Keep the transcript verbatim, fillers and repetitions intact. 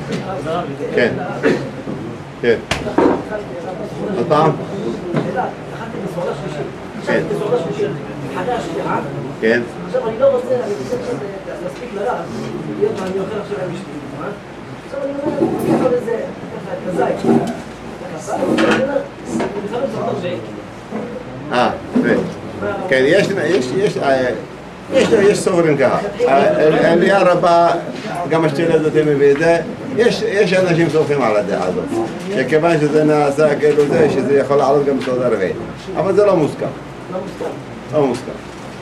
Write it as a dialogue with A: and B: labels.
A: כן. כן. עוד פעם? כן. כן.
B: עכשיו אני לא רוצה, אני רוצה עכשיו להספיק לרב, להיות מה אני אוכל עכשיו עם אשתי, עכשיו אני אומר, אני יכול איזה, ככה, את הזית, ככה, אני אומר, אני חייב לצורך הרבה.
A: אה, כן, יש, יש, יש, יש, יש סוברים ככה. הנייר הבא, גם השתילה הזאת מביא את זה, יש אנשים סומכים על הדעה הזאת, שכיוון שזה נעשה כאילו זה, שזה יכול לעלות גם בסעודה רביעית, אבל זה לא מוסכם.
B: לא מוסכם.
A: לא מוסכם.